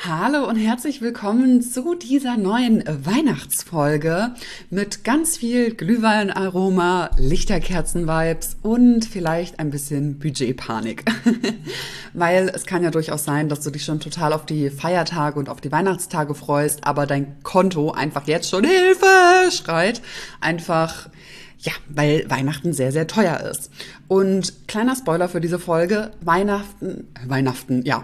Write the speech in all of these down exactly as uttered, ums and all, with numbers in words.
Hallo und herzlich willkommen zu dieser neuen Weihnachtsfolge mit ganz viel Glühweinaroma, Lichterkerzen-Vibes und vielleicht ein bisschen Budgetpanik. Weil es kann ja durchaus sein, dass du dich schon total auf die Feiertage und auf die Weihnachtstage freust, aber dein Konto einfach jetzt schon Hilfe schreit. Einfach, ja, weil Weihnachten sehr, sehr teuer ist. Und kleiner Spoiler für diese Folge, Weihnachten, Weihnachten, ja,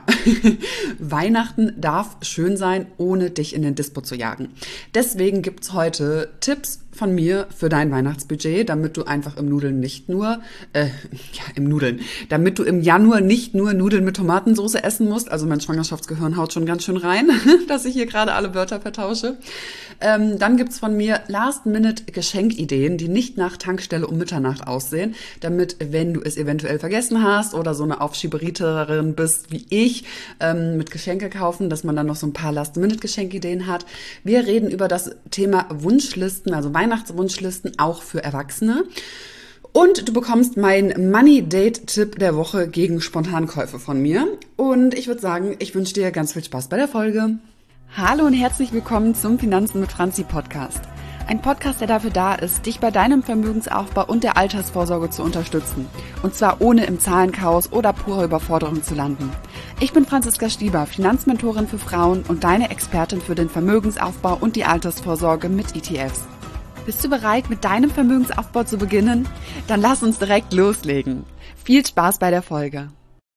Weihnachten darf schön sein, ohne dich in den Dispo zu jagen. Deswegen gibt's heute Tipps von mir für dein Weihnachtsbudget, damit du einfach im Nudeln nicht nur, äh, ja, im Nudeln, damit du im Januar nicht nur Nudeln mit Tomatensauce essen musst. Also mein Schwangerschaftsgehirn haut schon ganz schön rein, dass ich hier gerade alle Wörter vertausche. Ähm, dann gibt's von mir Last-Minute-Geschenkideen, die nicht nach Tankstelle um Mitternacht aussehen, damit, wenn du es eventuell vergessen hast oder so eine Aufschieberiterin bist wie ich, ähm, mit Geschenke kaufen, dass man dann noch so ein paar Last-Minute-Geschenkideen hat. Wir reden über das Thema Wunschlisten, also Weihnachtswunschlisten, auch für Erwachsene. Und du bekommst meinen Money-Date-Tipp der Woche gegen Spontankäufe von mir. Und ich würde sagen, ich wünsche dir ganz viel Spaß bei der Folge. Hallo und herzlich willkommen zum Finanzen mit Franzi Podcast. Ein Podcast, der dafür da ist, dich bei deinem Vermögensaufbau und der Altersvorsorge zu unterstützen. Und zwar ohne im Zahlenchaos oder purer Überforderung zu landen. Ich bin Franziska Stieber, Finanzmentorin für Frauen und deine Expertin für den Vermögensaufbau und die Altersvorsorge mit E T Fs. Bist du bereit, mit deinem Vermögensaufbau zu beginnen? Dann lass uns direkt loslegen. Viel Spaß bei der Folge.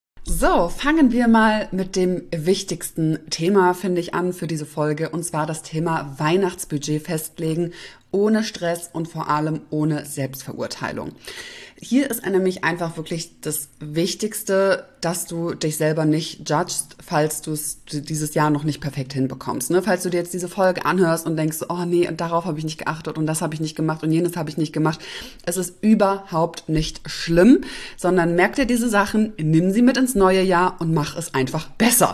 So, fangen wir mal mit dem wichtigsten Thema, finde ich, an für diese Folge, und zwar das Thema Weihnachtsbudget festlegen, ohne Stress und vor allem ohne Selbstverurteilung. Hier ist nämlich einfach wirklich das Wichtigste, dass du dich selber nicht judgst, falls du es dieses Jahr noch nicht perfekt hinbekommst. Ne? Falls du dir jetzt diese Folge anhörst und denkst, oh nee, und darauf habe ich nicht geachtet und das habe ich nicht gemacht und jenes habe ich nicht gemacht. Es ist überhaupt nicht schlimm, sondern merk dir diese Sachen, nimm sie mit ins neue Jahr und mach es einfach besser.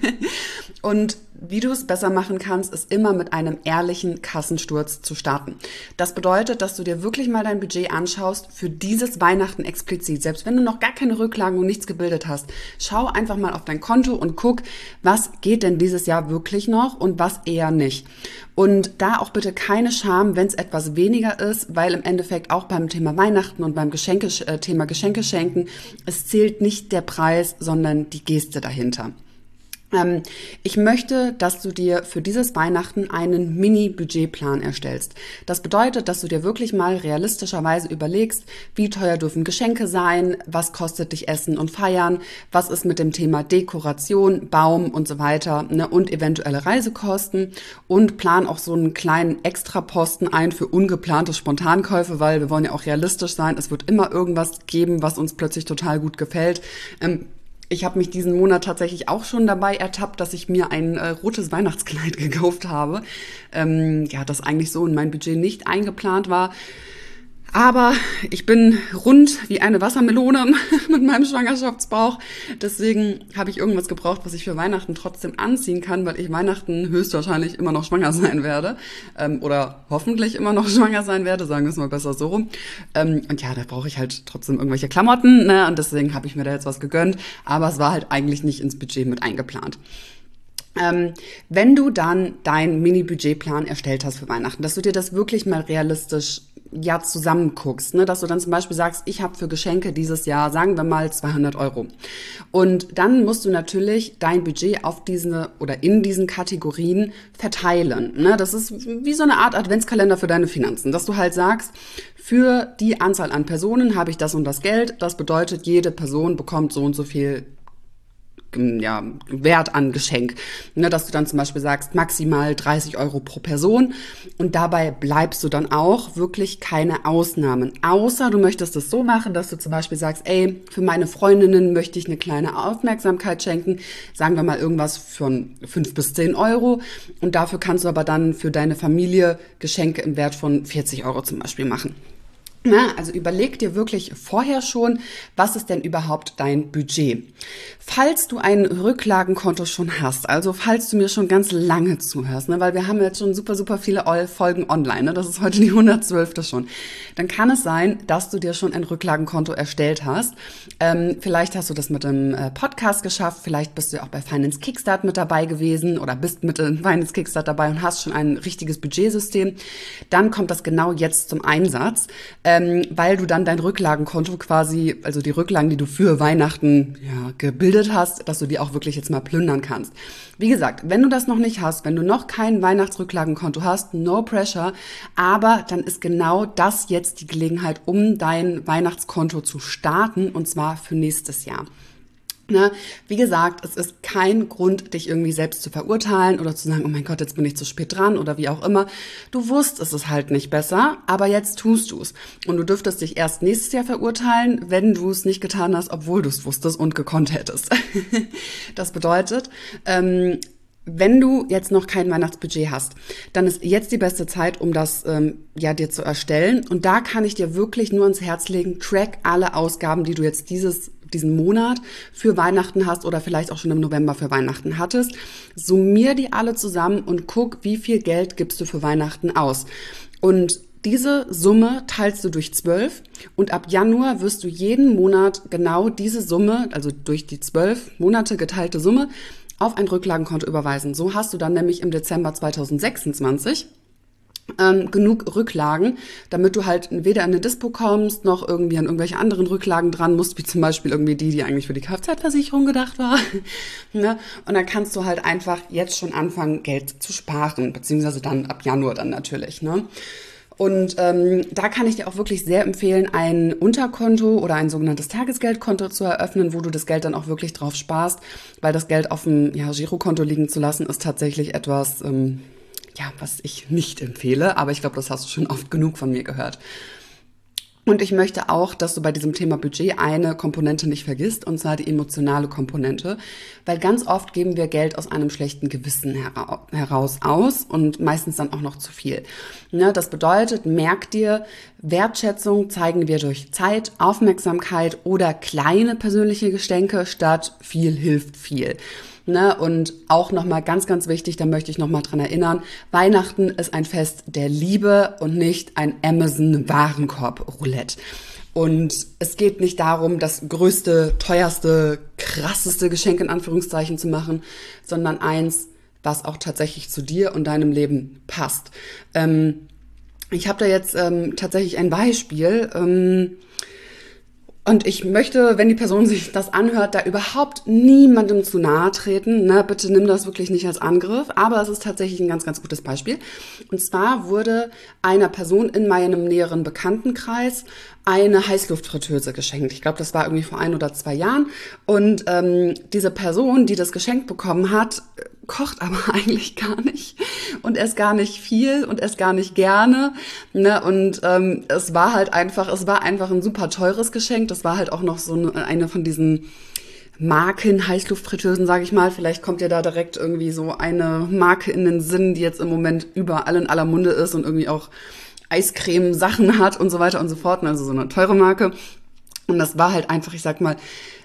Und wie du es besser machen kannst, ist immer mit einem ehrlichen Kassensturz zu starten. Das bedeutet, dass du dir wirklich mal dein Budget anschaust für dieses Weihnachten explizit. Selbst wenn du noch gar keine Rücklagen und nichts gebildet hast, schau einfach mal auf dein Konto und guck, was geht denn dieses Jahr wirklich noch und was eher nicht. Und da auch bitte keine Scham, wenn es etwas weniger ist, weil im Endeffekt auch beim Thema Weihnachten und beim Geschenke, äh, Thema Geschenke schenken, es zählt nicht der Preis, sondern die Geste dahinter. Ähm, ich möchte, dass du dir für dieses Weihnachten einen Mini-Budgetplan erstellst. Das bedeutet, dass du dir wirklich mal realistischerweise überlegst, wie teuer dürfen Geschenke sein, was kostet dich Essen und Feiern, was ist mit dem Thema Dekoration, Baum und so weiter, ne, und eventuelle Reisekosten, und plan auch so einen kleinen Extraposten ein für ungeplante Spontankäufe, weil wir wollen ja auch realistisch sein. Es wird immer irgendwas geben, was uns plötzlich total gut gefällt. Ähm, Ich habe mich diesen Monat tatsächlich auch schon dabei ertappt, dass ich mir ein äh, rotes Weihnachtskleid gekauft habe. Ähm, ja, das eigentlich so in mein Budget nicht eingeplant war. Aber ich bin rund wie eine Wassermelone mit meinem Schwangerschaftsbauch. Deswegen habe ich irgendwas gebraucht, was ich für Weihnachten trotzdem anziehen kann, weil ich Weihnachten höchstwahrscheinlich immer noch schwanger sein werde. Ähm, oder hoffentlich immer noch schwanger sein werde, sagen wir es mal besser so rum. Ähm, und ja, da brauche ich halt trotzdem irgendwelche Klamotten, ne? Und deswegen habe ich mir da jetzt was gegönnt. Aber es war halt eigentlich nicht ins Budget mit eingeplant. Ähm, wenn du dann deinen Mini-Budgetplan erstellt hast für Weihnachten, dass du dir das wirklich mal realistisch ja zusammenguckst, ne? Dass du dann zum Beispiel sagst, ich habe für Geschenke dieses Jahr, sagen wir mal, zweihundert Euro. Und dann musst du natürlich dein Budget auf diese oder in diesen Kategorien verteilen, ne? Das ist wie so eine Art Adventskalender für deine Finanzen, dass du halt sagst, für die Anzahl an Personen habe ich das und das Geld. Das bedeutet, jede Person bekommt so und so viel ja, Wert an Geschenk. Ne, dass du dann zum Beispiel sagst, maximal dreißig Euro pro Person, und dabei bleibst du dann auch, wirklich keine Ausnahmen. Außer du möchtest es so machen, dass du zum Beispiel sagst, ey, für meine Freundinnen möchte ich eine kleine Aufmerksamkeit schenken, sagen wir mal irgendwas von fünf bis zehn Euro, und dafür kannst du aber dann für deine Familie Geschenke im Wert von vierzig Euro zum Beispiel machen. Na, also überleg dir wirklich vorher schon, was ist denn überhaupt dein Budget? Falls du ein Rücklagenkonto schon hast, also falls du mir schon ganz lange zuhörst, ne, weil wir haben jetzt schon super, super viele Folgen online, ne, das ist heute die hundertzwölfte schon, dann kann es sein, dass du dir schon ein Rücklagenkonto erstellt hast. Ähm, vielleicht hast du das mit dem äh, Podcast geschafft, vielleicht bist du ja auch bei Finance Kickstart mit dabei gewesen oder bist mit dem Finance Kickstart dabei und hast schon ein richtiges Budgetsystem. Dann kommt das genau jetzt zum Einsatz. Ähm, weil du dann dein Rücklagenkonto quasi, also die Rücklagen, die du für Weihnachten ja, gebildet hast, dass du die auch wirklich jetzt mal plündern kannst. Wie gesagt, wenn du das noch nicht hast, wenn du noch kein Weihnachtsrücklagenkonto hast, no pressure, aber dann ist genau das jetzt die Gelegenheit, um dein Weihnachtskonto zu starten, und zwar für nächstes Jahr. Na, wie gesagt, es ist kein Grund, dich irgendwie selbst zu verurteilen oder zu sagen, oh mein Gott, jetzt bin ich zu spät dran oder wie auch immer. Du wusstest es halt nicht besser, aber jetzt tust du es. Und du dürftest dich erst nächstes Jahr verurteilen, wenn du es nicht getan hast, obwohl du es wusstest und gekonnt hättest. Das bedeutet, ähm, wenn du jetzt noch kein Weihnachtsbudget hast, dann ist jetzt die beste Zeit, um das ähm, ja dir zu erstellen. Und da kann ich dir wirklich nur ans Herz legen, track alle Ausgaben, die du jetzt dieses diesen Monat für Weihnachten hast oder vielleicht auch schon im November für Weihnachten hattest. Summier die alle zusammen und guck, wie viel Geld gibst du für Weihnachten aus. Und diese Summe teilst du durch zwölf und ab Januar wirst du jeden Monat genau diese Summe, also durch die zwölf Monate geteilte Summe, auf ein Rücklagenkonto überweisen. So hast du dann nämlich im Dezember zweitausendsechsundzwanzig Ähm, genug Rücklagen, damit du halt weder in eine Dispo kommst, noch irgendwie an irgendwelche anderen Rücklagen dran musst, wie zum Beispiel irgendwie die, die eigentlich für die Kfz-Versicherung gedacht war. Ne? Und dann kannst du halt einfach jetzt schon anfangen, Geld zu sparen, beziehungsweise dann ab Januar dann natürlich. Ne? Und ähm, da kann ich dir auch wirklich sehr empfehlen, ein Unterkonto oder ein sogenanntes Tagesgeldkonto zu eröffnen, wo du das Geld dann auch wirklich drauf sparst, weil das Geld auf dem ja, Girokonto liegen zu lassen, ist tatsächlich etwas, ähm, ja, was ich nicht empfehle, aber ich glaube, das hast du schon oft genug von mir gehört. Und ich möchte auch, dass du bei diesem Thema Budget eine Komponente nicht vergisst, und zwar die emotionale Komponente, weil ganz oft geben wir Geld aus einem schlechten Gewissen hera- heraus aus und meistens dann auch noch zu viel. Ne, das bedeutet, merk dir, Wertschätzung zeigen wir durch Zeit, Aufmerksamkeit oder kleine persönliche Geschenke statt viel hilft viel. Ne, und auch nochmal ganz, ganz wichtig, da möchte ich nochmal dran erinnern, Weihnachten ist ein Fest der Liebe und nicht ein Amazon-Warenkorb-Roulette. Und es geht nicht darum, das größte, teuerste, krasseste Geschenk in Anführungszeichen zu machen, sondern eins, was auch tatsächlich zu dir und deinem Leben passt. Ähm, ich habe da jetzt ähm, tatsächlich ein Beispiel. Ähm, Und ich möchte, wenn die Person sich das anhört, da überhaupt niemandem zu nahe treten. Ne? Bitte nimm das wirklich nicht als Angriff. Aber es ist tatsächlich ein ganz, ganz gutes Beispiel. Und zwar wurde einer Person in meinem näheren Bekanntenkreis eine Heißluftfritteuse geschenkt. Ich glaube, das war irgendwie vor ein oder zwei Jahren. Und ähm, diese Person, die das geschenkt bekommen hat, kocht aber eigentlich gar nicht und esst gar nicht viel und esst gar nicht gerne. Ne? Und ähm, es war halt einfach, es war einfach ein super teures Geschenk. Das war halt auch noch so eine, eine von diesen Marken-Heißluftfritteusen, sage ich mal. Vielleicht kommt dir da direkt irgendwie so eine Marke in den Sinn, die jetzt im Moment überall in aller Munde ist und irgendwie auch Eiscreme-Sachen hat und so weiter und so fort. Also so eine teure Marke. Und das war halt einfach, ich sag mal,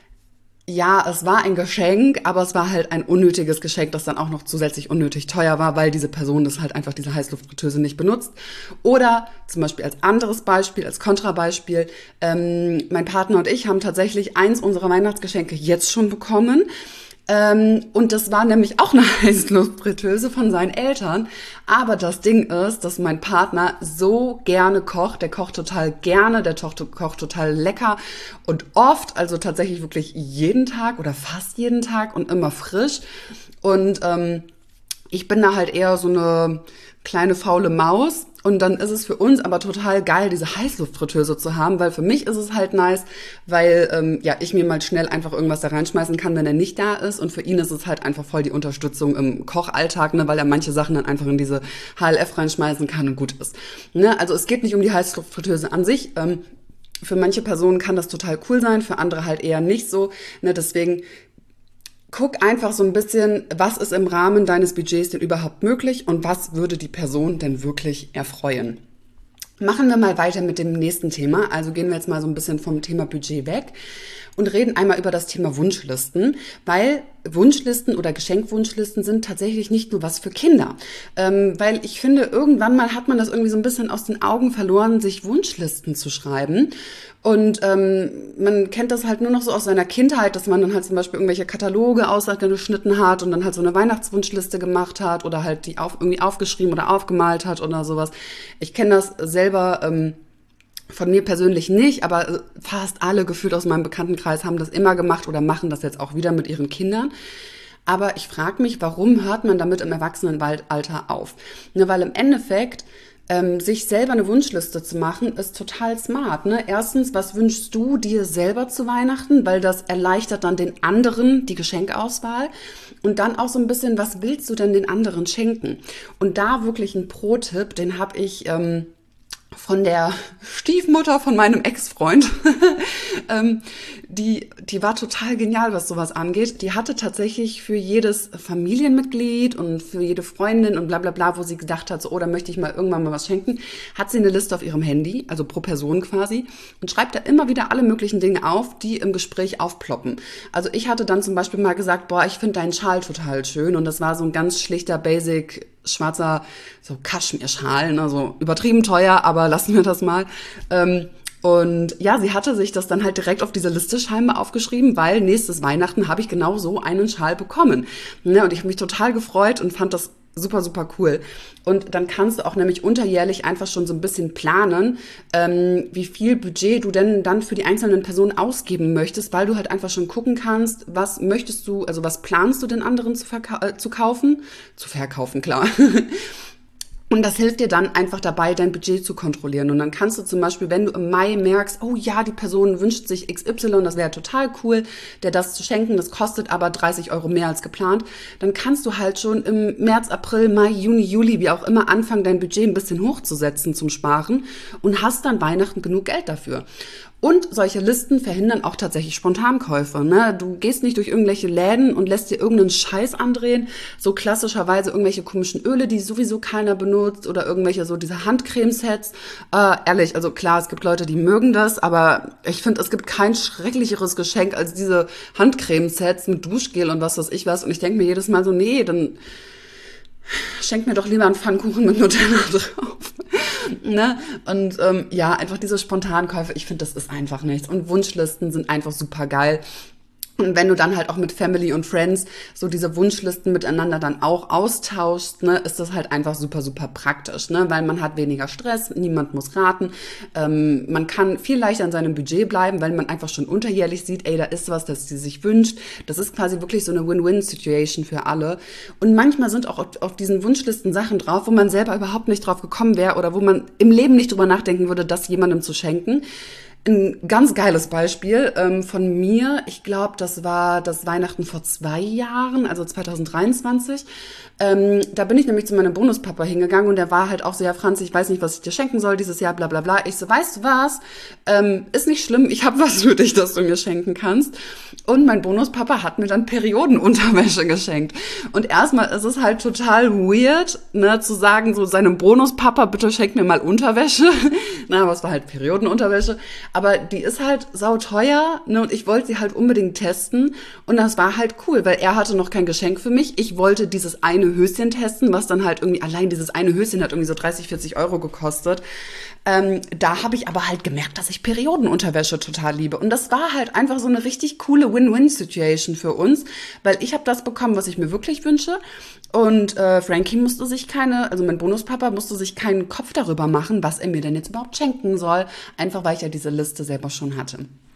ja, es war ein Geschenk, aber es war halt ein unnötiges Geschenk, das dann auch noch zusätzlich unnötig teuer war, weil diese Person das halt einfach, diese Heißluftfritteuse nicht benutzt. Oder zum Beispiel als anderes Beispiel, als Kontrabeispiel, ähm, mein Partner und ich haben tatsächlich eins unserer Weihnachtsgeschenke jetzt schon bekommen. Ähm, und das war nämlich auch eine Heißluftfritteuse von seinen Eltern. Aber das Ding ist, dass mein Partner so gerne kocht. Der kocht total gerne, der kocht, kocht total lecker und oft, also tatsächlich wirklich jeden Tag oder fast jeden Tag und immer frisch. Und ähm, ich bin da halt eher so eine kleine faule Maus. Und dann ist es für uns aber total geil, diese Heißluftfritteuse zu haben, weil für mich ist es halt nice, weil ähm, ja ich mir mal schnell einfach irgendwas da reinschmeißen kann, wenn er nicht da ist. Und für ihn ist es halt einfach voll die Unterstützung im Kochalltag, ne, weil er manche Sachen dann einfach in diese H L F reinschmeißen kann und gut ist. Ne? Also es geht nicht um die Heißluftfritteuse an sich. Ähm, für manche Personen kann das total cool sein, für andere halt eher nicht so. Ne? Deswegen guck einfach so ein bisschen, was ist im Rahmen deines Budgets denn überhaupt möglich und was würde die Person denn wirklich erfreuen. Machen wir mal weiter mit dem nächsten Thema. Also gehen wir jetzt mal so ein bisschen vom Thema Budget weg und reden einmal über das Thema Wunschlisten, weil Wunschlisten oder Geschenkwunschlisten sind tatsächlich nicht nur was für Kinder. Ähm, weil ich finde, irgendwann mal hat man das irgendwie so ein bisschen aus den Augen verloren, sich Wunschlisten zu schreiben. Und ähm, man kennt das halt nur noch so aus seiner Kindheit, dass man dann halt zum Beispiel irgendwelche Kataloge ausgeschnitten hat und dann halt so eine Weihnachtswunschliste gemacht hat oder halt die auf, irgendwie aufgeschrieben oder aufgemalt hat oder sowas. Ich kenne das selber ähm, von mir persönlich nicht, aber fast alle gefühlt aus meinem Bekanntenkreis haben das immer gemacht oder machen das jetzt auch wieder mit ihren Kindern. Aber ich frage mich, warum hört man damit im Erwachsenenalter auf? Ne, weil im Endeffekt ähm, sich selber eine Wunschliste zu machen, ist total smart. Ne? Erstens, was wünschst du dir selber zu Weihnachten? Weil das erleichtert dann den anderen die Geschenkauswahl. Und dann auch so ein bisschen, was willst du denn den anderen schenken? Und da wirklich ein Pro-Tipp, den habe ich Ähm, von der Stiefmutter von meinem Ex-Freund. ähm, die, die war total genial, was sowas angeht. Die hatte tatsächlich für jedes Familienmitglied und für jede Freundin und bla bla bla, wo sie gedacht hat, so, oh, da möchte ich mal irgendwann mal was schenken, hat sie eine Liste auf ihrem Handy, also pro Person quasi, und schreibt da immer wieder alle möglichen Dinge auf, die im Gespräch aufploppen. Also ich hatte dann zum Beispiel mal gesagt, boah, ich finde deinen Schal total schön, und das war so ein ganz schlichter Basic schwarzer so Kaschmirschal, ne, so übertrieben teuer, aber lassen wir das mal. Ähm, und ja, sie hatte sich das dann halt direkt auf diese Liste scheinbar aufgeschrieben, weil nächstes Weihnachten habe ich genau so einen Schal bekommen. Ne, und ich habe mich total gefreut und fand das super, super cool. Und dann kannst du auch nämlich unterjährlich einfach schon so ein bisschen planen, ähm, wie viel Budget du denn dann für die einzelnen Personen ausgeben möchtest, weil du halt einfach schon gucken kannst, was möchtest du, also was planst du den anderen zu, verkau- äh, zu kaufen, zu verkaufen, klar. Und das hilft dir dann einfach dabei, dein Budget zu kontrollieren. Und dann kannst du zum Beispiel, wenn du im Mai merkst, oh ja, die Person wünscht sich X Y, das wäre total cool, der das zu schenken, das kostet aber dreißig Euro mehr als geplant, dann kannst du halt schon im März, April, Mai, Juni, Juli, wie auch immer, anfangen, dein Budget ein bisschen hochzusetzen zum Sparen und hast dann Weihnachten genug Geld dafür. Und solche Listen verhindern auch tatsächlich Spontankäufe. Ne? Du gehst nicht durch irgendwelche Läden und lässt dir irgendeinen Scheiß andrehen. So klassischerweise irgendwelche komischen Öle, die sowieso keiner benutzt, oder irgendwelche so diese Handcremesets. Äh, ehrlich, also klar, es gibt Leute, die mögen das, aber ich finde, es gibt kein schrecklicheres Geschenk als diese Handcremesets mit Duschgel und was weiß ich was. Und ich denke mir jedes Mal so, nee, dann schenk mir doch lieber einen Pfannkuchen mit Nutella drauf. Ne? Und ähm, ja, einfach diese Spontankäufe, ich finde, das ist einfach nichts. Und Wunschlisten sind einfach super geil. Und wenn du dann halt auch mit Family und Friends so diese Wunschlisten miteinander dann auch austauschst, ne, ist das halt einfach super, super praktisch, ne, weil man hat weniger Stress, niemand muss raten, ähm, man kann viel leichter an seinem Budget bleiben, weil man einfach schon unterjährlich sieht, ey, da ist was, das sie sich wünscht. Das ist quasi wirklich so eine Win-Win-Situation für alle. Und manchmal sind auch auf, auf diesen Wunschlisten Sachen drauf, wo man selber überhaupt nicht drauf gekommen wäre oder wo man im Leben nicht drüber nachdenken würde, das jemandem zu schenken. Ein ganz geiles Beispiel ähm, von mir, ich glaube, das war das Weihnachten vor zwei Jahren, also zwanzig dreiundzwanzig. Ähm, da bin ich nämlich zu meinem Bonuspapa hingegangen und der war halt auch so, ja Franz, ich weiß nicht, was ich dir schenken soll dieses Jahr, bla bla bla. Ich so, weißt du was, ähm, ist nicht schlimm, ich habe was für dich, das du mir schenken kannst. Und mein Bonuspapa hat mir dann Periodenunterwäsche geschenkt. Und erstmal ist es halt total weird, ne, zu sagen, so seinem Bonuspapa, bitte schenk mir mal Unterwäsche. Na, aber es war halt Periodenunterwäsche. Aber die ist halt sauteuer, ne, und ich wollte sie halt unbedingt testen. Und das war halt cool, weil er hatte noch kein Geschenk für mich. Ich wollte dieses eine Höschen testen, was dann halt irgendwie, allein dieses eine Höschen hat irgendwie so dreißig, vierzig Euro gekostet. Ähm, da habe ich aber halt gemerkt, dass ich Periodenunterwäsche total liebe. Und das war halt einfach so eine richtig coole Win-Win-Situation für uns, weil ich habe das bekommen, was ich mir wirklich wünsche. Und äh, Frankie musste sich keine, also mein Bonuspapa musste sich keinen Kopf darüber machen, was er mir denn jetzt überhaupt schenken soll. Einfach, weil ich ja diese Liste selber schon hatte.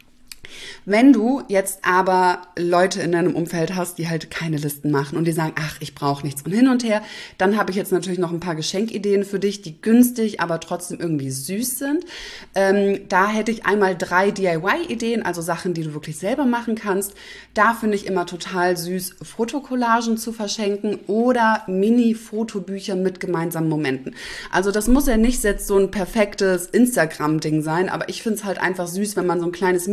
Wenn du jetzt aber Leute in deinem Umfeld hast, die halt keine Listen machen und die sagen, ach, ich brauche nichts und hin und her, dann habe ich jetzt natürlich noch ein paar Geschenkideen für dich, die günstig, aber trotzdem irgendwie süß sind. Ähm, da hätte ich einmal drei D I Y-Ideen, also Sachen, die du wirklich selber machen kannst. Da finde ich immer total süß, Fotocollagen zu verschenken oder Mini-Fotobücher mit gemeinsamen Momenten. Also das muss ja nicht jetzt so ein perfektes Instagram-Ding sein, aber ich finde es halt einfach süß, wenn man so ein kleines Mini-Foto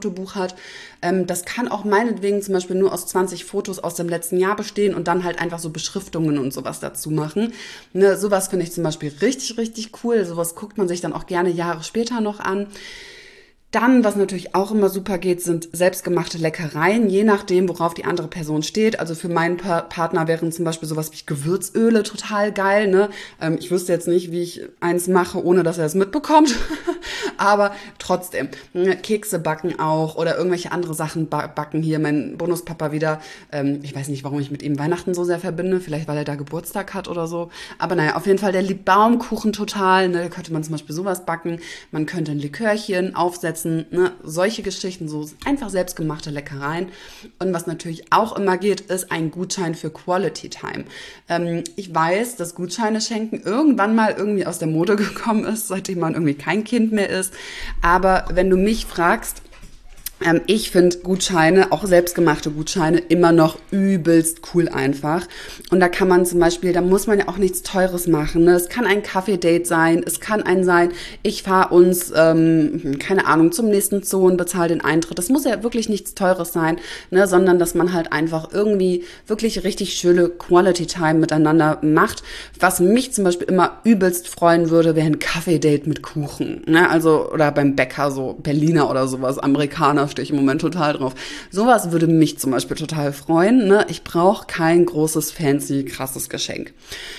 Fotobuch hat. Ähm, das kann auch meinetwegen zum Beispiel nur aus zwanzig Fotos aus dem letzten Jahr bestehen und dann halt einfach so Beschriftungen und sowas dazu machen. Ne, sowas finde ich zum Beispiel richtig, richtig cool. Sowas guckt man sich dann auch gerne Jahre später noch an. Dann, was natürlich auch immer super geht, sind selbstgemachte Leckereien, je nachdem, worauf die andere Person steht. Also für meinen pa- Partner wären zum Beispiel sowas wie Gewürzöle total geil. Ne? Ähm, ich wüsste jetzt nicht, wie ich eins mache, ohne dass er es mitbekommt. Aber trotzdem, ne? Kekse backen auch oder irgendwelche andere Sachen ba- backen. Hier mein Bonuspapa wieder. Ähm, ich weiß nicht, warum ich mit ihm Weihnachten so sehr verbinde. Vielleicht, weil er da Geburtstag hat oder so. Aber naja, auf jeden Fall, der liebt Baumkuchen total. Ne? Da könnte man zum Beispiel sowas backen. Man könnte ein Likörchen aufsetzen. Ne, solche Geschichten, so einfach selbstgemachte Leckereien. Und was natürlich auch immer geht, ist ein Gutschein für Quality Time. Ähm, ich weiß, dass Gutscheine schenken irgendwann mal irgendwie aus der Mode gekommen ist, seitdem man irgendwie kein Kind mehr ist. Aber wenn du mich fragst, Ähm, ich finde Gutscheine, auch selbstgemachte Gutscheine, immer noch übelst cool einfach. Und da kann man zum Beispiel, da muss man ja auch nichts Teures machen. Ne? Es kann ein Kaffee-Date sein, es kann ein sein, ich fahre uns, ähm, keine Ahnung, zum nächsten Zoo und bezahle den Eintritt. Das muss ja wirklich nichts Teures sein, ne? Sondern dass man halt einfach irgendwie wirklich richtig schöne Quality-Time miteinander macht. Was mich zum Beispiel immer übelst freuen würde, wäre ein Kaffee-Date mit Kuchen. Ne? Also, oder beim Bäcker, so Berliner oder sowas, Amerikaner, stehe ich im Moment total drauf. Sowas würde mich zum Beispiel total freuen. Ne? Ich brauche kein großes, fancy, krasses Geschenk.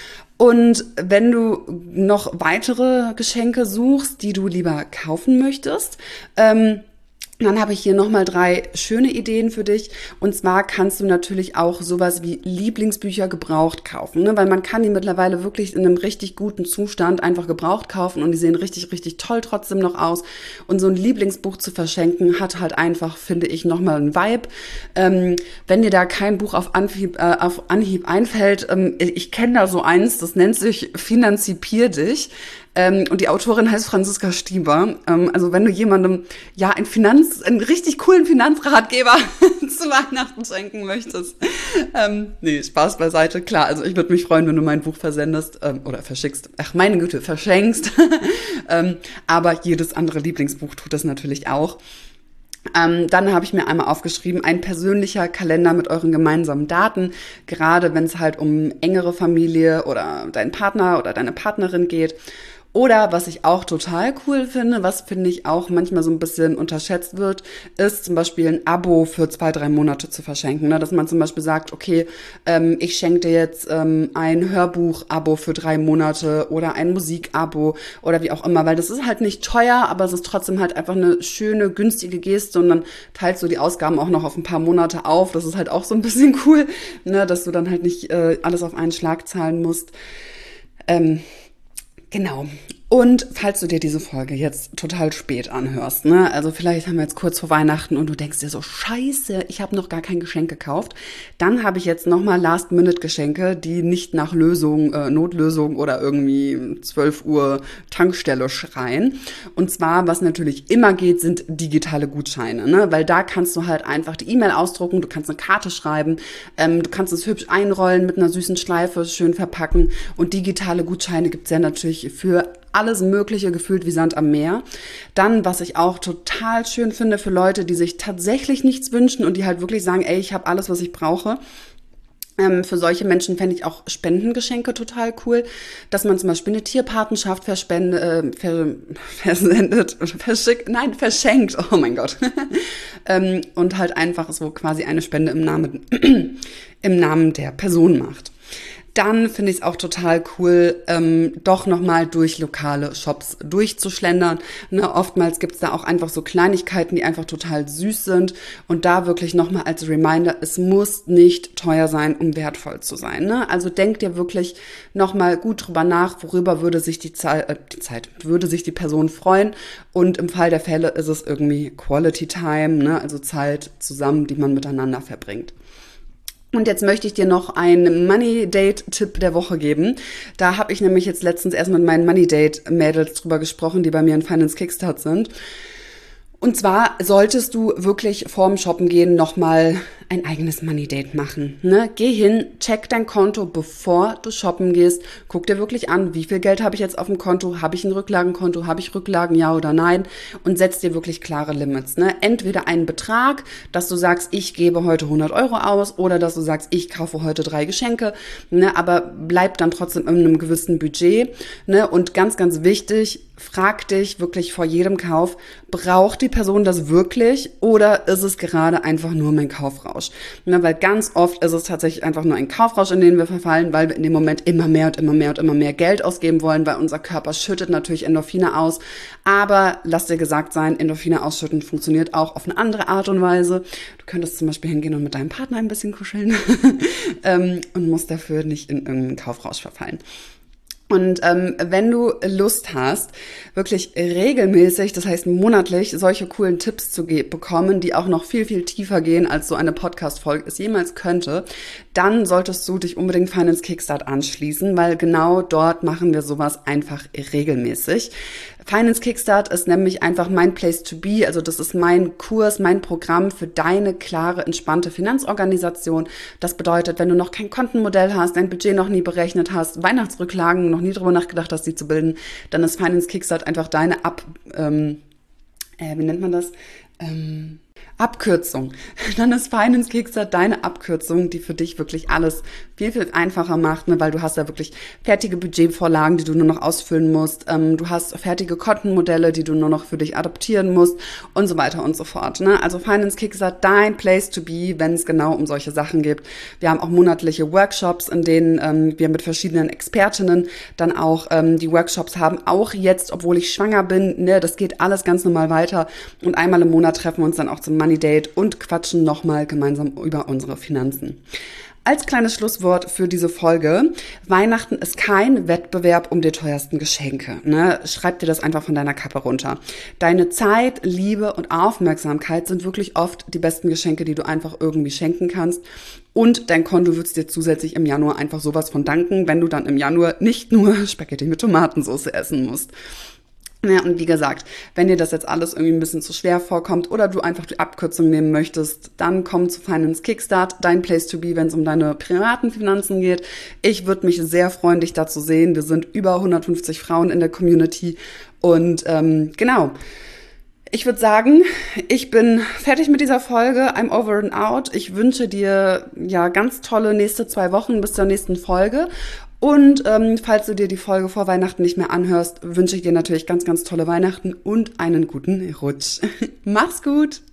Und wenn du noch weitere Geschenke suchst, die du lieber kaufen möchtest, ähm, dann habe ich hier nochmal drei schöne Ideen für dich. Und zwar kannst du natürlich auch sowas wie Lieblingsbücher gebraucht kaufen, ne? Weil man kann die mittlerweile wirklich in einem richtig guten Zustand einfach gebraucht kaufen und die sehen richtig, richtig toll trotzdem noch aus. Und so ein Lieblingsbuch zu verschenken hat halt einfach, finde ich, nochmal einen Vibe. Ähm, wenn dir da kein Buch auf Anhieb, äh, auf Anhieb einfällt, ähm, ich kenne da so eins, das nennt sich Finanzipier dich. Ähm, und die Autorin heißt Franziska Stieber. Ähm, also wenn du jemandem ja ein Finanz, einen richtig coolen Finanzratgeber zu Weihnachten schenken möchtest. Ähm, nee, Spaß beiseite. Klar, also ich würde mich freuen, wenn du mein Buch versendest ähm, oder verschickst. Ach, meine Güte, verschenkst. ähm, aber jedes andere Lieblingsbuch tut das natürlich auch. Ähm, dann habe ich mir einmal aufgeschrieben, ein persönlicher Kalender mit euren gemeinsamen Daten, gerade wenn es halt um engere Familie oder deinen Partner oder deine Partnerin geht. Oder was ich auch total cool finde, was finde ich auch manchmal so ein bisschen unterschätzt wird, ist zum Beispiel ein Abo für zwei, drei Monate zu verschenken. Ne? Dass man zum Beispiel sagt, okay, ähm, ich schenke dir jetzt ähm, ein Hörbuch-Abo für drei Monate oder ein Musik-Abo oder wie auch immer, weil das ist halt nicht teuer, aber es ist trotzdem halt einfach eine schöne, günstige Geste und dann teilst du die Ausgaben auch noch auf ein paar Monate auf. Das ist halt auch so ein bisschen cool, ne? Dass du dann halt nicht äh, alles auf einen Schlag zahlen musst. Ähm, Genau. Und falls du dir diese Folge jetzt total spät anhörst, ne, also vielleicht haben wir jetzt kurz vor Weihnachten und du denkst dir so, scheiße, ich habe noch gar kein Geschenk gekauft, dann habe ich jetzt nochmal Last-Minute-Geschenke, die nicht nach Lösung, äh, Notlösung oder irgendwie zwölf Uhr Tankstelle schreien. Und zwar, was natürlich immer geht, sind digitale Gutscheine, ne, weil da kannst du halt einfach die E-Mail ausdrucken, du kannst eine Karte schreiben, ähm, du kannst es hübsch einrollen mit einer süßen Schleife, schön verpacken und digitale Gutscheine gibt's ja natürlich für alles Mögliche gefühlt wie Sand am Meer. Dann, was ich auch total schön finde für Leute, die sich tatsächlich nichts wünschen und die halt wirklich sagen, ey, ich habe alles, was ich brauche. Ähm, für solche Menschen fände ich auch Spendengeschenke total cool, dass man zum Beispiel eine Tierpatenschaft verspende, äh, ver, versendet, verschickt, nein, verschenkt, oh mein Gott. ähm, und halt einfach so quasi eine Spende im Namen, im Namen der Person macht. Dann finde ich es auch total cool, ähm, doch nochmal durch lokale Shops durchzuschlendern. Ne, oftmals gibt es da auch einfach so Kleinigkeiten, die einfach total süß sind. Und da wirklich nochmal als Reminder, es muss nicht teuer sein, um wertvoll zu sein. Ne? Also denk dir wirklich nochmal gut drüber nach, worüber würde sich die Zeit, äh, die Zeit, würde sich die Person freuen. Und im Fall der Fälle ist es irgendwie Quality Time, ne? Also Zeit zusammen, die man miteinander verbringt. Und jetzt möchte ich dir noch einen Money-Date-Tipp der Woche geben. Da habe ich nämlich jetzt letztens erst mit meinen Money-Date-Mädels drüber gesprochen, die bei mir in Finance Kickstart sind. Und zwar solltest du wirklich vorm Shoppen gehen nochmal ein eigenes Money Date machen. Ne? Geh hin, check dein Konto, bevor du shoppen gehst. Guck dir wirklich an, wie viel Geld habe ich jetzt auf dem Konto? Habe ich ein Rücklagenkonto? Habe ich Rücklagen, ja oder nein? Und setz dir wirklich klare Limits. Ne? Entweder einen Betrag, dass du sagst, ich gebe heute hundert Euro aus, oder dass du sagst, ich kaufe heute drei Geschenke. Ne? Aber bleib dann trotzdem in einem gewissen Budget. Ne? Und ganz, ganz wichtig, frag dich wirklich vor jedem Kauf, braucht die Person das wirklich oder ist es gerade einfach nur mein Kaufrausch? Ne, weil ganz oft ist es tatsächlich einfach nur ein Kaufrausch, in den wir verfallen, weil wir in dem Moment immer mehr und immer mehr und immer mehr Geld ausgeben wollen, weil unser Körper schüttet natürlich Endorphine aus. Aber lass dir gesagt sein, Endorphine ausschütten funktioniert auch auf eine andere Art und Weise. Du könntest zum Beispiel hingehen und mit deinem Partner ein bisschen kuscheln ähm, und musst dafür nicht in irgendeinen Kaufrausch verfallen. Und ähm, wenn du Lust hast, wirklich regelmäßig, das heißt monatlich, solche coolen Tipps zu ge- bekommen, die auch noch viel, viel tiefer gehen, als so eine Podcast-Folge es jemals könnte, dann solltest du dich unbedingt Finance Kickstart anschließen, weil genau dort machen wir sowas einfach regelmäßig. Finance Kickstart ist nämlich einfach mein Place to be, also das ist mein Kurs, mein Programm für deine klare, entspannte Finanzorganisation. Das bedeutet, wenn du noch kein Kontenmodell hast, dein Budget noch nie berechnet hast, Weihnachtsrücklagen noch nie drüber nachgedacht hast, die zu bilden, dann ist Finance Kickstart einfach deine Ab, ähm, äh, wie nennt man das? Ähm, Abkürzung. Dann ist Finance Kickstart deine Abkürzung, die für dich wirklich alles viel, viel einfacher macht, ne? Weil du hast ja wirklich fertige Budgetvorlagen, die du nur noch ausfüllen musst. Ähm, du hast fertige Kontenmodelle, die du nur noch für dich adaptieren musst und so weiter und so fort. Ne? Also Finance Kickstart, dein Place to be, wenn es genau um solche Sachen geht. Wir haben auch monatliche Workshops, in denen ähm, wir mit verschiedenen Expertinnen dann auch ähm, die Workshops haben. Auch jetzt, obwohl ich schwanger bin, ne? Das geht alles ganz normal weiter. Und einmal im Monat treffen wir uns dann auch zum Money Date und quatschen nochmal gemeinsam über unsere Finanzen. Als kleines Schlusswort für diese Folge: Weihnachten ist kein Wettbewerb um die teuersten Geschenke. Ne? Schreib dir das einfach von deiner Kappe runter. Deine Zeit, Liebe und Aufmerksamkeit sind wirklich oft die besten Geschenke, die du einfach irgendwie schenken kannst. Und dein Konto wird es dir zusätzlich im Januar einfach sowas von danken, wenn du dann im Januar nicht nur Spaghetti mit Tomatensauce essen musst. Ja, und wie gesagt, wenn dir das jetzt alles irgendwie ein bisschen zu schwer vorkommt oder du einfach die Abkürzung nehmen möchtest, dann komm zu Finance Kickstart, dein Place to be, wenn es um deine privaten Finanzen geht. Ich würde mich sehr freuen, dich da zu sehen. Wir sind über hundertfünfzig Frauen in der Community und ähm, genau. Ich würde sagen, ich bin fertig mit dieser Folge. I'm over and out. Ich wünsche dir ja ganz tolle nächste zwei Wochen bis zur nächsten Folge. Und ähm, falls du dir die Folge vor Weihnachten nicht mehr anhörst, wünsche ich dir natürlich ganz, ganz tolle Weihnachten und einen guten Rutsch. Mach's gut!